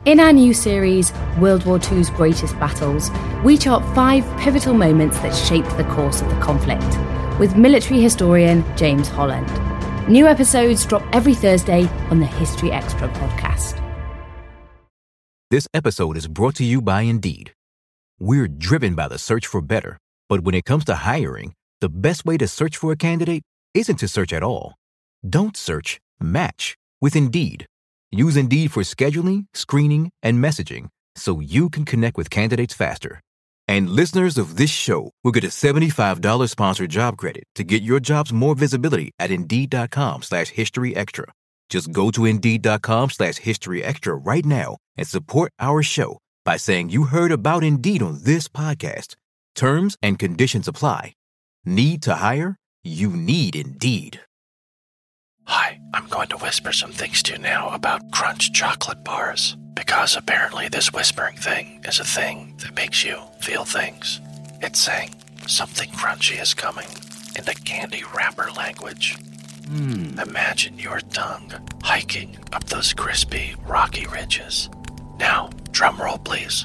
In our new series, World War II's Greatest Battles, we chart 5 pivotal moments that shaped the course of the conflict, with military historian James Holland. New episodes drop every Thursday on the History Extra podcast. This episode is brought to you by Indeed. We're driven by the search for better, but when it comes to hiring, the best way to search for a candidate isn't to search at all. Don't search, match with Indeed. Use Indeed for scheduling, screening, and messaging so you can connect with candidates faster. And listeners of this show will get a $75 sponsored job credit to get your jobs more visibility at Indeed.com/HistoryExtra. Just go to Indeed.com/HistoryExtra right now and support our show by saying you heard about Indeed on this podcast. Terms and conditions apply. Need to hire? You need Indeed. Hi, I'm going to whisper some things to you now about Crunch chocolate bars, because apparently this whispering thing is a thing that makes you feel things. It's saying something crunchy is coming in the candy wrapper language. Imagine your tongue hiking up those crispy, rocky ridges. Now, drum roll, please.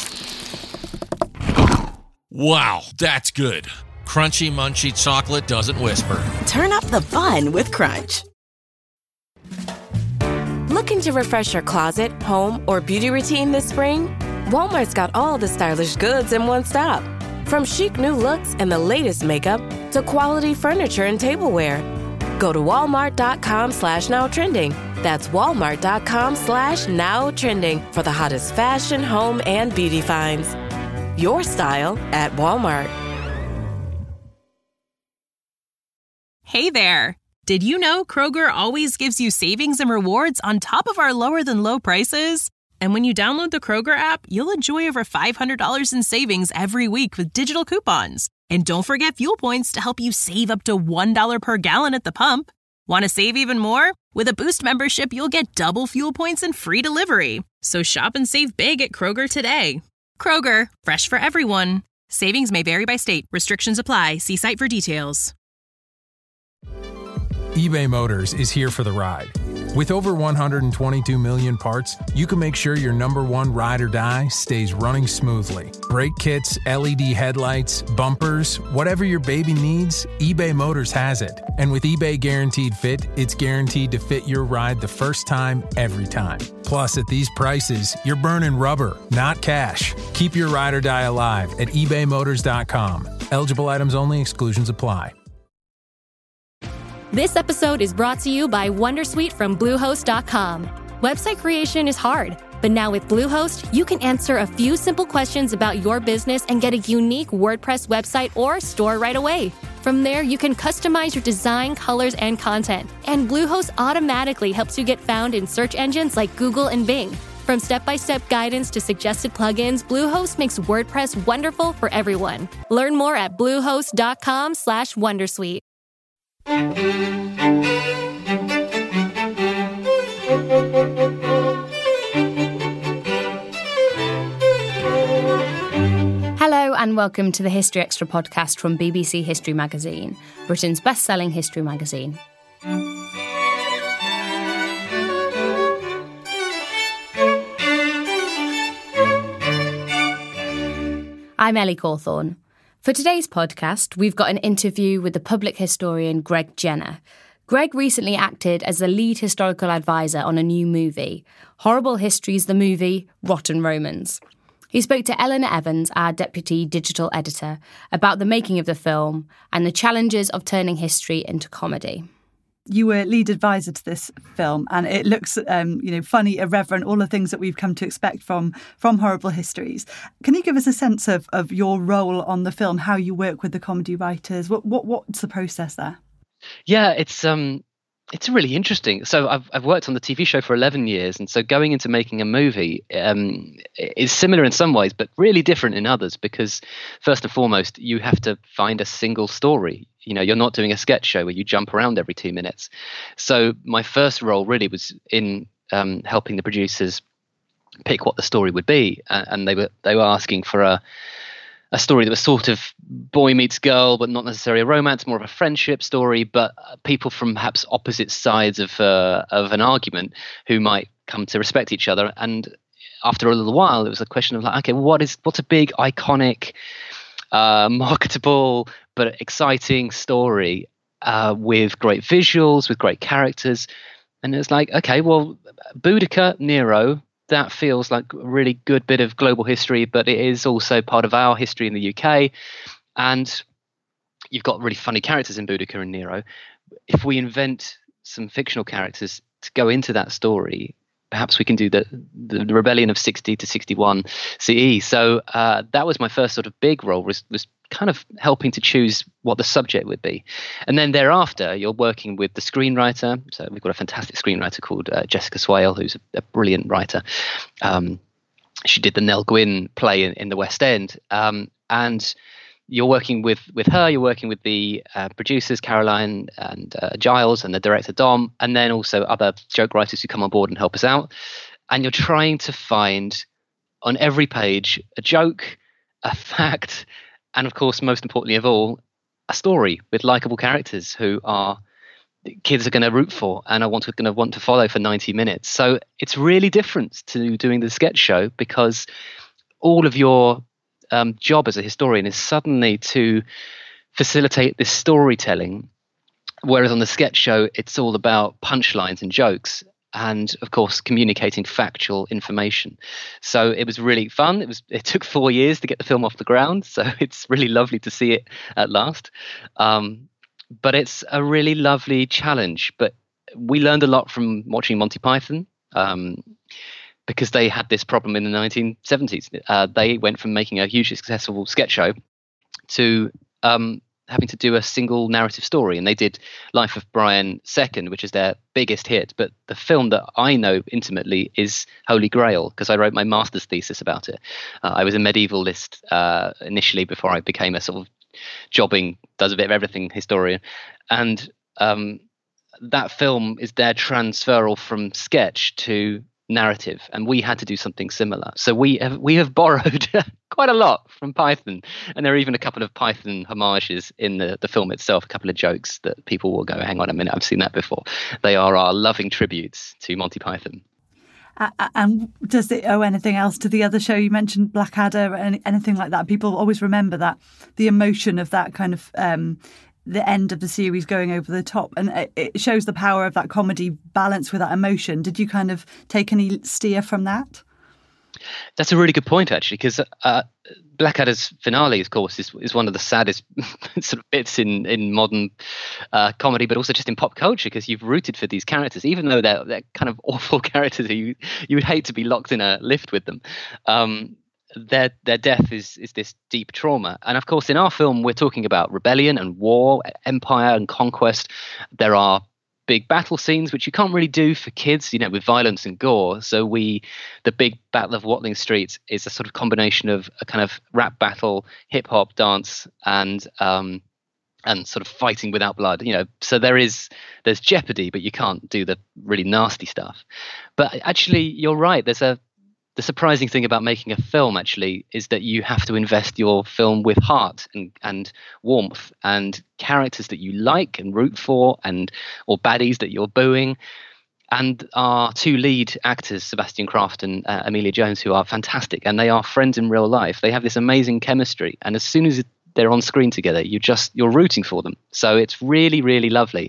Wow, that's good. Crunchy, munchy chocolate doesn't whisper. Turn up the fun with Crunch. Looking to refresh your closet, home, or beauty routine this spring? Walmart's got all the stylish goods in one stop. From chic new looks and the latest makeup to quality furniture and tableware. Go to walmart.com/nowtrending. That's walmart.com/nowtrending for the hottest fashion, home, and beauty finds. Your style at Walmart. Hey there! Did you know Kroger always gives you savings and rewards on top of our lower-than-low prices? And when you download the Kroger app, you'll enjoy over $500 in savings every week with digital coupons. And don't forget fuel points to help you save up to $1 per gallon at the pump. Want to save even more? With a Boost membership, you'll get double fuel points and free delivery. So shop and save big at Kroger today. Kroger, fresh for everyone. Savings may vary by state. Restrictions apply. See site for details. eBay Motors is here for the ride. With over 122 million parts, you can make sure your number one ride or die stays running smoothly. Brake kits, LED headlights, bumpers, whatever your baby needs, eBay Motors has it. And with eBay Guaranteed Fit, it's guaranteed to fit your ride the first time, every time. Plus, at these prices, you're burning rubber, not cash. Keep your ride or die alive at ebaymotors.com. Eligible items only. Exclusions apply. This episode is brought to you by Wondersuite from Bluehost.com. Website creation is hard, but now with Bluehost, you can answer a few simple questions about your business and get a unique WordPress website or store right away. From there, you can customize your design, colors, and content. And Bluehost automatically helps you get found in search engines like Google and Bing. From step-by-step guidance to suggested plugins, Bluehost makes WordPress wonderful for everyone. Learn more at bluehost.com/Wondersuite. Hello and welcome to the History Extra podcast from BBC History Magazine, Britain's best-selling history magazine. I'm Ellie Cawthorne. For today's podcast, we've got an interview with the public historian Greg Jenner. Greg recently acted as the lead historical advisor on a new movie, Horrible Histories, the movie, Rotten Romans. He spoke to Eleanor Evans, our deputy digital editor, about the making of the film and the challenges of turning history into comedy. You were lead advisor to this film, and it looks, funny, irreverent, all the things that we've come to expect from Horrible Histories. Can you give us a sense of your role on the film, how you work with the comedy writers? What's the process there? Yeah, it's really interesting. So I've worked on the TV show for 11 years, and so going into making a movie is similar in some ways, but really different in others, because first and foremost, you have to find a single story. You know, you're not doing a sketch show where you jump around every 2 minutes. So my first role really was in helping the producers pick what the story would be, and they were asking for a story that was sort of boy meets girl, but not necessarily a romance, more of a friendship story, but people from perhaps opposite sides of an argument who might come to respect each other. And after a little while, it was a question of like, okay, what's a big, iconic, marketable but exciting story with great visuals, with great characters? And it's like, okay, well, Boudica, Nero, that feels like a really good bit of global history, but it is also part of our history in the UK. And you've got really funny characters in Boudica and Nero. If we invent some fictional characters to go into that story, perhaps we can do the rebellion of 60 to 61 CE. So that was my first sort of big role, was kind of helping to choose what the subject would be. And then thereafter, you're working with the screenwriter. So we've got a fantastic screenwriter called Jessica Swale, who's a brilliant writer. She did the Nell Gwyn play in the West End. And you're working with her, you're working with the producers, Caroline and Giles, and the director, Dom, and then also other joke writers who come on board and help us out. And you're trying to find on every page a joke, a fact, and of course, most importantly of all, a story with likable characters who kids are going to root for and are going to want to follow for 90 minutes. So it's really different to doing the sketch show, because all of your job as a historian is suddenly to facilitate this storytelling, whereas on the sketch show it's all about punchlines and jokes and of course communicating factual information. So it was really fun. It took 4 years to get the film off the ground, so it's really lovely to see it at last. But it's a really lovely challenge. But we learned a lot from watching Monty Python, because they had this problem in the 1970s. They went from making a hugely successful sketch show to having to do a single narrative story. And they did Life of Brian II, which is their biggest hit. But the film that I know intimately is Holy Grail, because I wrote my master's thesis about it. I was a medievalist initially before I became a sort of jobbing, does a bit of everything historian. And that film is their transferal from sketch to narrative, and we had to do something similar. So we have borrowed quite a lot from Python, and there are even a couple of Python homages in the film itself, a couple of jokes that people will go, hang on a minute, I've seen that before. They are our loving tributes to Monty Python. And does it owe anything else to the other show? You mentioned Blackadder, and anything like that. People always remember that, the emotion of that kind of the end of the series going over the top, and it shows the power of that comedy balance with that emotion. Did you kind of take any steer from that? That's a really good point, actually, because Blackadder's finale, of course, is one of the saddest sort of bits in modern comedy, but also just in pop culture, because you've rooted for these characters, even though they're kind of awful characters who you would hate to be locked in a lift with them. Their death is this deep trauma. And of course, in our film, we're talking about rebellion and war, empire and conquest. There are big battle scenes, which you can't really do for kids, with violence and gore. So the big Battle of Watling Street is a sort of combination of a kind of rap battle, hip hop, dance, and sort of fighting without blood. So there's jeopardy, but you can't do the really nasty stuff. But actually, you're right. The surprising thing about making a film, actually, is that you have to invest your film with heart and warmth and characters that you like and root for, or baddies that you're booing. And our two lead actors, Sebastian Kraft and Amelia Jones, who are fantastic, and they are friends in real life. They have this amazing chemistry. And as soon as they're on screen together, you're rooting for them. So it's really, really lovely.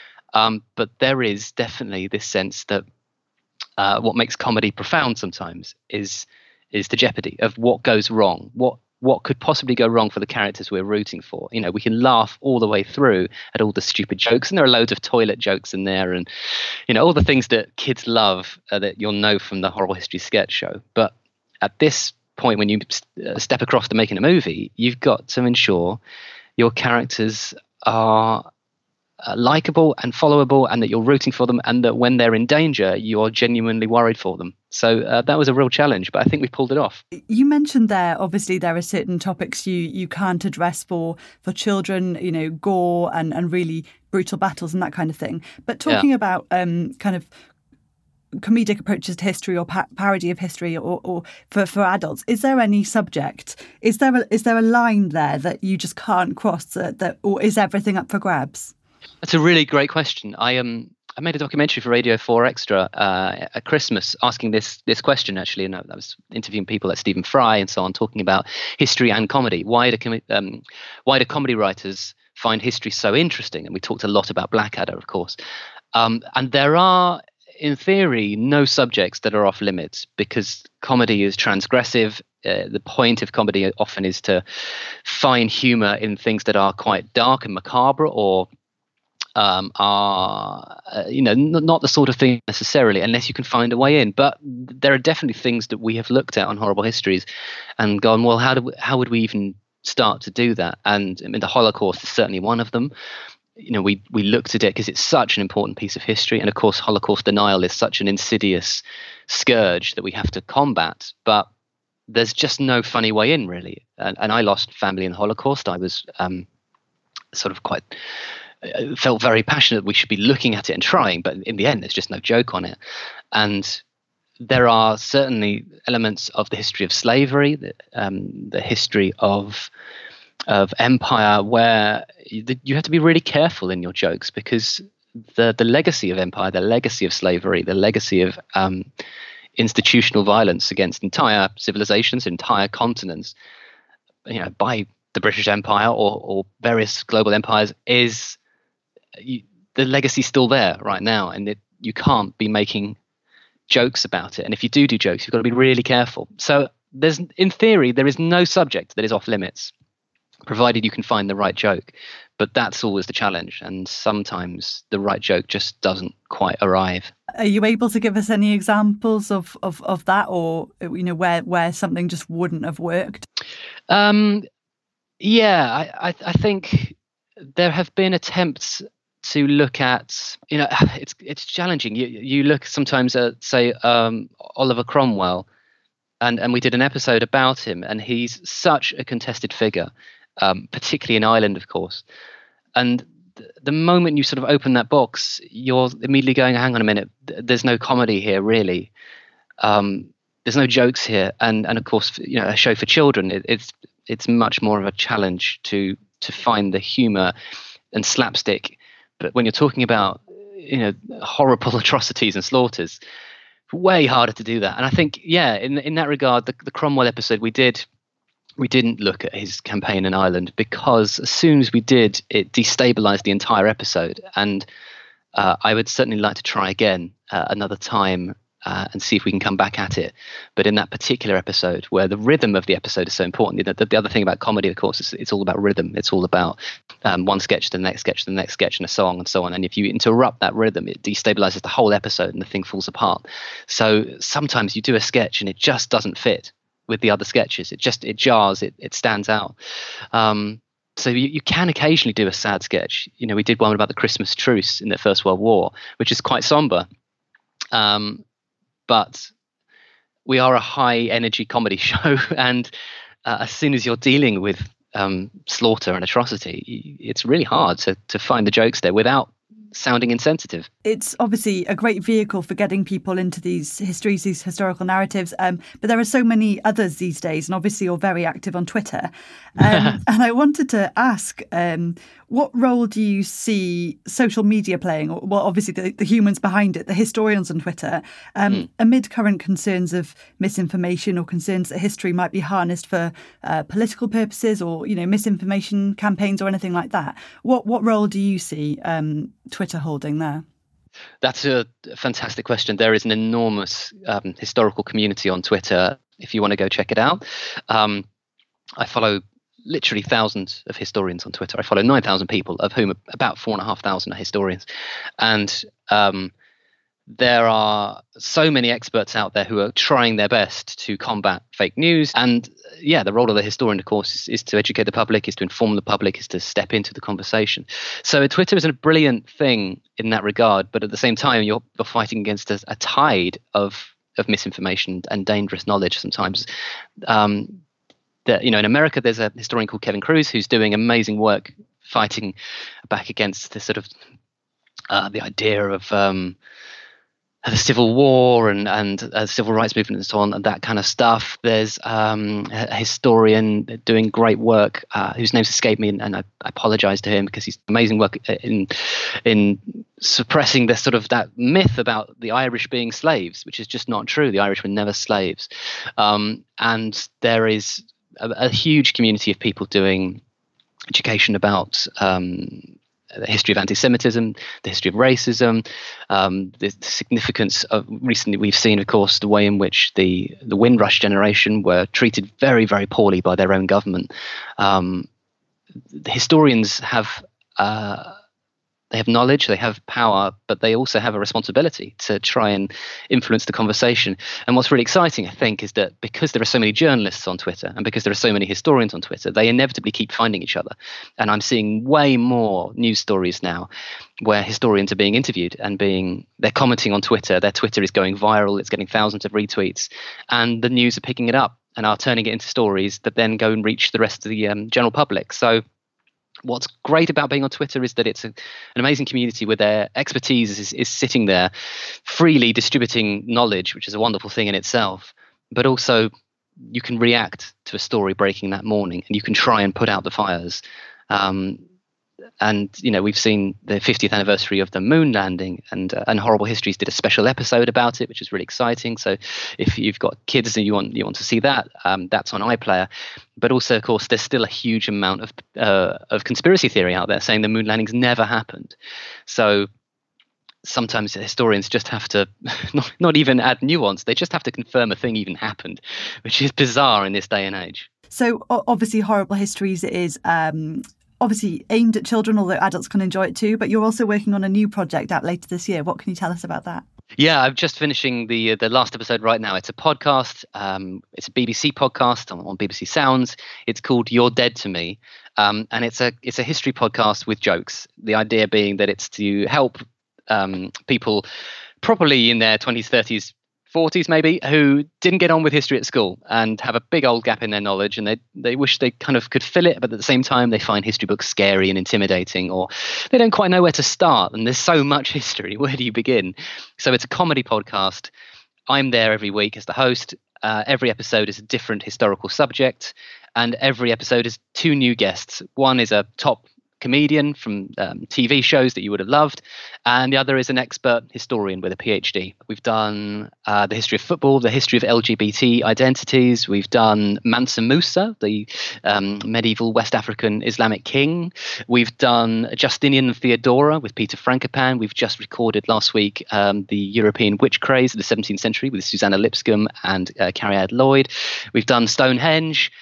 But there is definitely this sense that what makes comedy profound sometimes is the jeopardy of what goes wrong, what could possibly go wrong for the characters we're rooting for. We can laugh all the way through at all the stupid jokes, and there are loads of toilet jokes in there, and all the things that kids love that you'll know from the Horrible History sketch show. But at this point, when you step across to making a movie, you've got to ensure your characters are likable and followable, and that you're rooting for them, and that when they're in danger, you're genuinely worried for them. So that was a real challenge, but I think we pulled it off. You mentioned there, obviously, there are certain topics you can't address for children, gore and really brutal battles and that kind of thing. But talking about kind of comedic approaches to history or parody of history or for adults, is there any subject? Is there a line there that you just can't cross, or is everything up for grabs? That's a really great question. I I made a documentary for Radio 4 Extra at Christmas, asking this question actually, and I was interviewing people like Stephen Fry and so on, talking about history and comedy. Why do comedy writers find history so interesting? And we talked a lot about Blackadder, of course. And there are, in theory, no subjects that are off limits, because comedy is transgressive. The point of comedy often is to find humor in things that are quite dark and macabre, or are not the sort of thing necessarily, unless you can find a way in. But there are definitely things that we have looked at on Horrible Histories and gone, well, how would we even start to do that? And I mean, the Holocaust is certainly one of them. We looked at it because it's such an important piece of history, and of course Holocaust denial is such an insidious scourge that we have to combat, but there's just no funny way in, really. And I lost family in the Holocaust. I was felt very passionate we should be looking at it and trying, but in the end there's just no joke on it. And there are certainly elements of the history of slavery, the history of empire, where you have to be really careful in your jokes, because the legacy of empire, the legacy of slavery, the legacy of institutional violence against entire civilizations, entire continents, by the British Empire or various global empires, is the legacy still there right now, and you can't be making jokes about it. And if you do jokes, you've got to be really careful. So in theory, there is no subject that is off limits, provided you can find the right joke. But that's always the challenge, and sometimes the right joke just doesn't quite arrive. Are you able to give us any examples of that, or where something just wouldn't have worked? Yeah, I think there have been attempts to look at, it's challenging. You look sometimes at, say, Oliver Cromwell, and we did an episode about him, and he's such a contested figure, particularly in Ireland, of course. And the moment you sort of open that box, you're immediately going, hang on a minute, there's no comedy here, really. There's no jokes here. And of course, a show for children, it's much more of a challenge to find the humor and slapstick. But when you're talking about, horrible atrocities and slaughters, way harder to do that. And I think, in that regard, the Cromwell episode we didn't look at his campaign in Ireland, because as soon as we did, it destabilized the entire episode. And I would certainly like to try again another time and see if we can come back at it. But in that particular episode, where the rhythm of the episode is so important, the other thing about comedy, of course, is it's all about rhythm. It's all about one sketch to the next sketch to the next sketch, and a song and so on. And if you interrupt that rhythm, it destabilizes the whole episode and the thing falls apart. So sometimes you do a sketch and it just doesn't fit with the other sketches. It jars, it stands out. So you can occasionally do a sad sketch. We did one about the Christmas truce in the First World War, which is quite somber. But we are a high energy comedy show, and as soon as you're dealing with slaughter and atrocity, it's really hard to find the jokes there without sounding insensitive. It's obviously a great vehicle for getting people into these histories, these historical narratives, but there are so many others these days, and obviously you're very active on Twitter. And I wanted to ask, what role do you see social media playing? Well, obviously the humans behind it, the historians on Twitter, amid current concerns of misinformation, or concerns that history might be harnessed for political purposes, or misinformation campaigns or anything like that. What role do you see Twitter holding there? That's a fantastic question. There is an enormous historical community on Twitter, if you want to go check it out. I follow literally thousands of historians on Twitter. I follow 9,000 people, of whom about 4,500 are historians. And there are so many experts out there who are trying their best to combat fake news. And the role of the historian, of course, is to educate the public, is to inform the public, is to step into the conversation. So Twitter is a brilliant thing in that regard, but at the same time, you're fighting against a tide of misinformation and dangerous knowledge sometimes. In America, there's a historian called Kevin Kruse who's doing amazing work fighting back against this sort of the idea of the Civil War and civil rights movement and so on, and that kind of stuff. There's a historian doing great work whose name's escaped me, and I apologize to him because he's amazing work in suppressing the sort of that myth about the Irish being slaves, which is just not true. The Irish were never slaves. And there is a huge community of people doing education about the history of anti-Semitism, the history of racism, the significance of, recently we've seen, of course, the way in which the Windrush generation were treated very, very poorly by their own government. The historians have they have knowledge, they have power, but they also have a responsibility to try and influence the conversation. And what's really exciting, I think, is that because there are so many journalists on Twitter and because there are so many historians on Twitter, they inevitably keep finding each other. And I'm seeing way more news stories now where historians are being interviewed and they're commenting on Twitter. Their Twitter is going viral, it's getting thousands of retweets, and the news are picking it up and are turning it into stories that then go and reach the rest of the general public. So what's great about being on Twitter is that it's an amazing community where their expertise is sitting there freely distributing knowledge, which is a wonderful thing in itself. But also you can react to a story breaking that morning and you can try and put out the fires. And, we've seen the 50th anniversary of the moon landing and Horrible Histories did a special episode about it, which is really exciting. So if you've got kids and you want to see that, that's on iPlayer. But also, of course, there's still a huge amount of conspiracy theory out there saying the moon landings never happened. So sometimes historians just have to not even add nuance. They just have to confirm a thing even happened, which is bizarre in this day and age. So obviously Horrible Histories is obviously aimed at children, although adults can enjoy it too. But you're also working on a new project out later this year. What can you tell us about that? Yeah, I'm just finishing the last episode right now. It's a podcast. It's a BBC podcast on BBC Sounds. It's called You're Dead to Me. And it's a history podcast with jokes. The idea being that it's to help people probably in their 20s, 30s, 40s maybe, who didn't get on with history at school and have a big old gap in their knowledge, and they wish they kind of could fill it, but at the same time they find history books scary and intimidating, or they don't quite know where to start, and there's so much history. Where do you begin? So it's a comedy podcast. I'm there every week as the host. Every episode is a different historical subject, and every episode is 2 new guests. One is a top comedian from TV shows that you would have loved, and the other is an expert historian with a PhD. We've done the history of football, the history of LGBT identities. We've done Mansa Musa, the medieval West African Islamic king. We've done Justinian and Theodora with Peter Frankopan. We've just recorded last week the European witch craze of the 17th century with Susanna Lipscomb and Cariad Lloyd. We've done Stonehenge.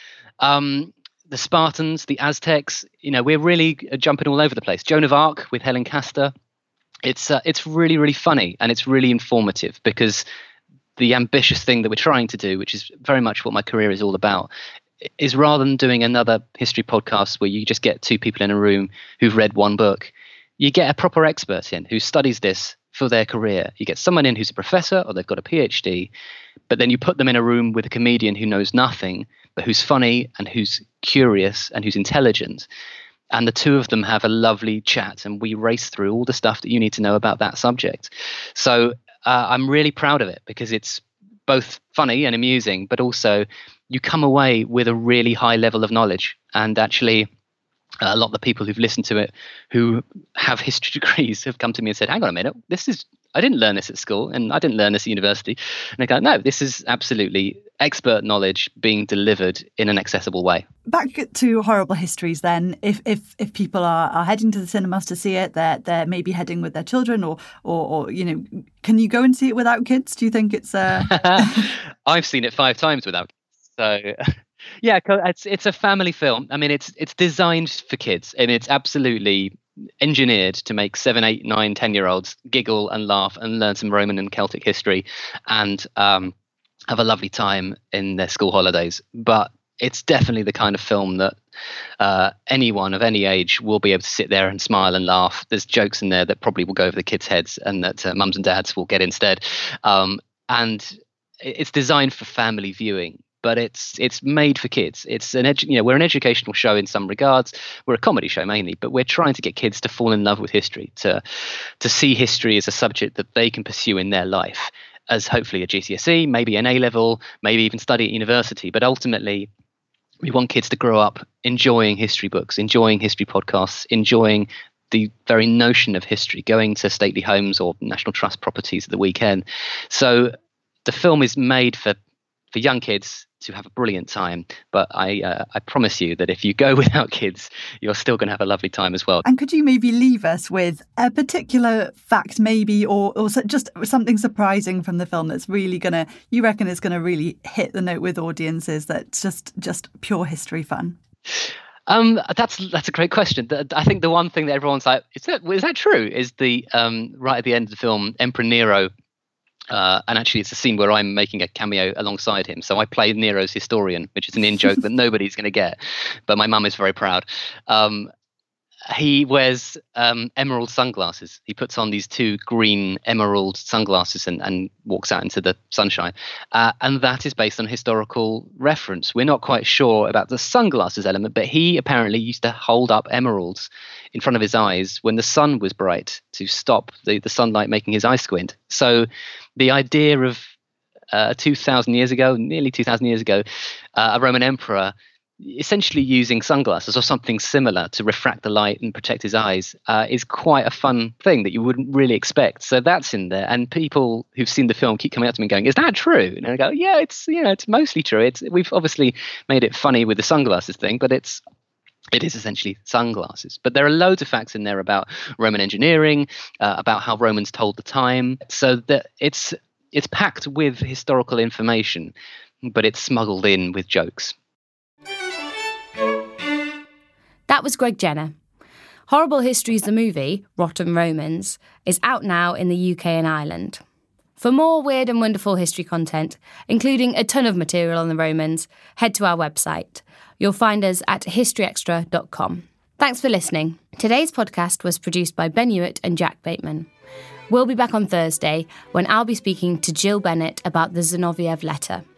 The Spartans, the Aztecs, we're really jumping all over the place. Joan of Arc with Helen Castor. It's really, really funny, and it's really informative, because the ambitious thing that we're trying to do, which is very much what my career is all about, is rather than doing another history podcast where you just get 2 people in a room who've read one book, you get a proper expert in who studies this for their career. You get someone in who's a professor or they've got a PhD, but then you put them in a room with a comedian who knows nothing, but who's funny and who's curious and who's intelligent. And the 2 of them have a lovely chat, and we race through all the stuff that you need to know about that subject. So I'm really proud of it, because it's both funny and amusing, but also you come away with a really high level of knowledge. And actually, a lot of the people who've listened to it who have history degrees have come to me and said, hang on a minute, I didn't learn this at school, and I didn't learn this at university. And they go, no, this is absolutely expert knowledge being delivered in an accessible way. Back to Horrible Histories then, if people are heading to the cinemas to see it, they're maybe heading with their children, or can you go and see it without kids? Do you think it's I've seen it 5 times without kids, so yeah, it's a family film. I mean, it's designed for kids, and it's absolutely engineered to make 7, 8, 9, 10-year-olds giggle and laugh and learn some Roman and Celtic history and have a lovely time in their school holidays. But it's definitely the kind of film that anyone of any age will be able to sit there and smile and laugh. There's jokes in there that probably will go over the kids' heads and that mums and dads will get instead. And it's designed for family viewing. but it's made for kids. It's we're an educational show in some regards. We're a comedy show mainly, but we're trying to get kids to fall in love with history, to see history as a subject that they can pursue in their life as hopefully a GCSE, maybe an A-level, maybe even study at university. But ultimately, we want kids to grow up enjoying history books, enjoying history podcasts, enjoying the very notion of history, going to stately homes or National Trust properties at the weekend. So the film is made for young kids to have a brilliant time. But I promise you that if you go without kids, you're still going to have a lovely time as well. And could you maybe leave us with a particular fact maybe or just something surprising from the film that's really you reckon is going to really hit the note with audiences, that's just pure history fun? That's a great question. I think the one thing that everyone's like, is that true? Is the right at the end of the film, Emperor Nero. And actually, it's a scene where I'm making a cameo alongside him. So I play Nero's historian, which is an in-joke that nobody's going to get. But my mum is very proud. He wears emerald sunglasses. He puts on these 2 green emerald sunglasses and walks out into the sunshine. And that is based on historical reference. We're not quite sure about the sunglasses element, but he apparently used to hold up emeralds in front of his eyes when the sun was bright to stop the sunlight making his eyes squint. So the idea of 2,000 years ago, nearly 2,000 years ago, a Roman emperor essentially using sunglasses or something similar to refract the light and protect his eyes is quite a fun thing that you wouldn't really expect. So that's in there, and people who've seen the film keep coming up to me going, "Is that true?" And I go, "Yeah, it's mostly true. We've obviously made it funny with the sunglasses thing, but it is essentially sunglasses." But there are loads of facts in there about Roman engineering, about how Romans told the time. So that it's packed with historical information, but it's smuggled in with jokes. That was Greg Jenner. Horrible Histories, the movie, Rotten Romans, is out now in the UK and Ireland. For more weird and wonderful history content, including a ton of material on the Romans, head to our website. You'll find us at historyextra.com. Thanks for listening. Today's podcast was produced by Ben Hewitt and Jack Bateman. We'll be back on Thursday when I'll be speaking to Jill Bennett about the Zinoviev letter.